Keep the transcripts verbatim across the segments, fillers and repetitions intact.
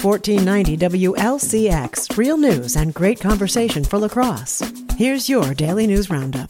fourteen ninety W L C X, real news and great conversation for La Crosse. Here's your Daily News Roundup.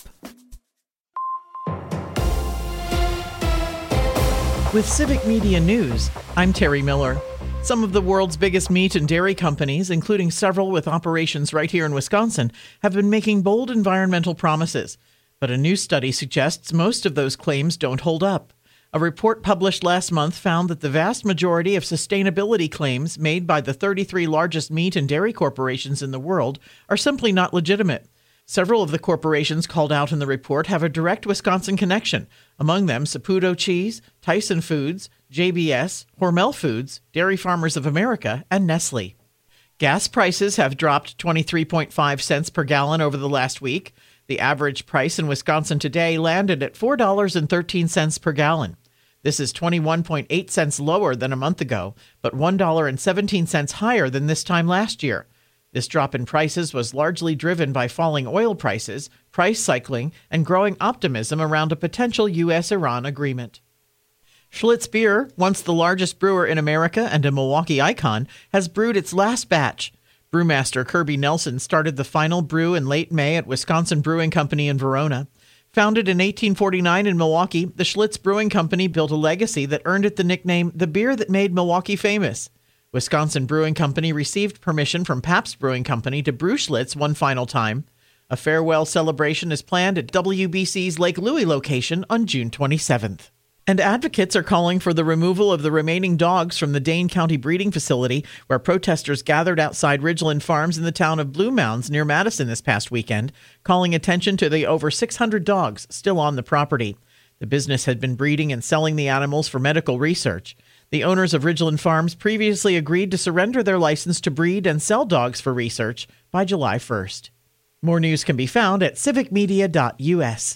With Civic Media News, I'm Terry Miller. Some of the world's biggest meat and dairy companies, including several with operations right here in Wisconsin, have been making bold environmental promises. But a new study suggests most of those claims don't hold up. A report published last month found that the vast majority of sustainability claims made by the thirty-three largest meat and dairy corporations in the world are simply not legitimate. Several of the corporations called out in the report have a direct Wisconsin connection, among them Saputo Cheese, Tyson Foods, J B S, Hormel Foods, Dairy Farmers of America, and Nestle. Gas prices have dropped twenty-three point five cents per gallon over the last week. The average price in Wisconsin today landed at four dollars and thirteen cents per gallon. This is twenty-one point eight cents lower than a month ago, but one dollar and seventeen cents higher than this time last year. This drop in prices was largely driven by falling oil prices, price cycling, and growing optimism around a potential U S Iran agreement. Schlitz Beer, once the largest brewer in America and a Milwaukee icon, has brewed its last batch. Brewmaster Kirby Nelson started the final brew in late May at Wisconsin Brewing Company in Verona. Founded in eighteen forty-nine in Milwaukee, the Schlitz Brewing Company built a legacy that earned it the nickname the beer that made Milwaukee famous. Wisconsin Brewing Company received permission from Pabst Brewing Company to brew Schlitz one final time. A farewell celebration is planned at W B C's Lake Louie location on June twenty-seventh. And advocates are calling for the removal of the remaining dogs from the Dane County breeding facility, where protesters gathered outside Ridgeland Farms in the town of Blue Mounds near Madison this past weekend, calling attention to the over six hundred dogs still on the property. The business had been breeding and selling the animals for medical research. The owners of Ridgeland Farms previously agreed to surrender their license to breed and sell dogs for research by July first. More news can be found at civic media dot U S.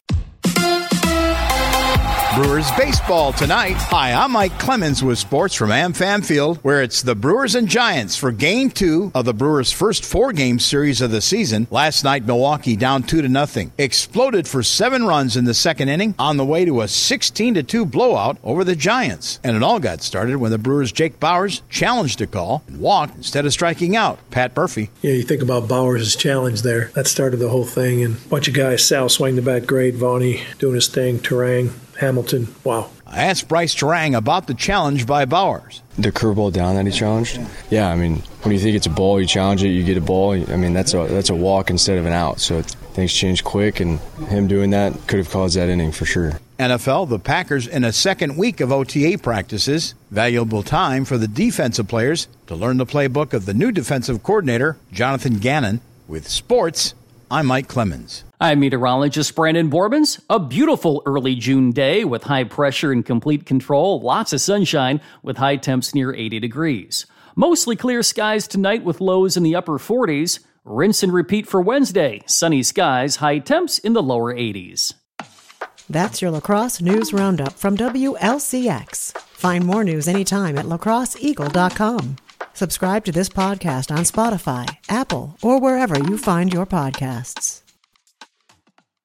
Brewers baseball tonight. Hi, I'm Mike Clemens with sports from AmFam Field, where it's the Brewers and Giants for Game Two of the Brewers' first four-game series of the season. Last night, Milwaukee down two to nothing, exploded for seven runs in the second inning on the way to a sixteen to two blowout over the Giants. And it all got started when the Brewers' Jake Bauers challenged a call and walked instead of striking out. Pat Murphy. Yeah, you think about Bauers' challenge there. That started the whole thing, and a bunch of guys. Sal swing the bat great, Vaughny doing his thing, Terang, Hamilton, wow. I asked Bryce Terang about the challenge by Bauers. The curveball down that he challenged? Yeah, I mean, when you think it's a ball, you challenge it, you get a ball. I mean, that's a that's a walk instead of an out. So things change quick, and him doing that could have caused that inning for sure. N F L, the Packers in a second week of O T A practices. Valuable time for the defensive players to learn the playbook of the new defensive coordinator, Jonathan Gannon. With sports, I'm Mike Clemens. I'm meteorologist Brandon Borbens. A beautiful early June day with high pressure and complete control. Lots of sunshine with high temps near eighty degrees. Mostly clear skies tonight with lows in the upper forties. Rinse and repeat for Wednesday. Sunny skies, high temps in the lower eighties. That's your La Crosse News Roundup from W L C X. Find more news anytime at la crosse eagle dot com. Subscribe to this podcast on Spotify, Apple, or wherever you find your podcasts.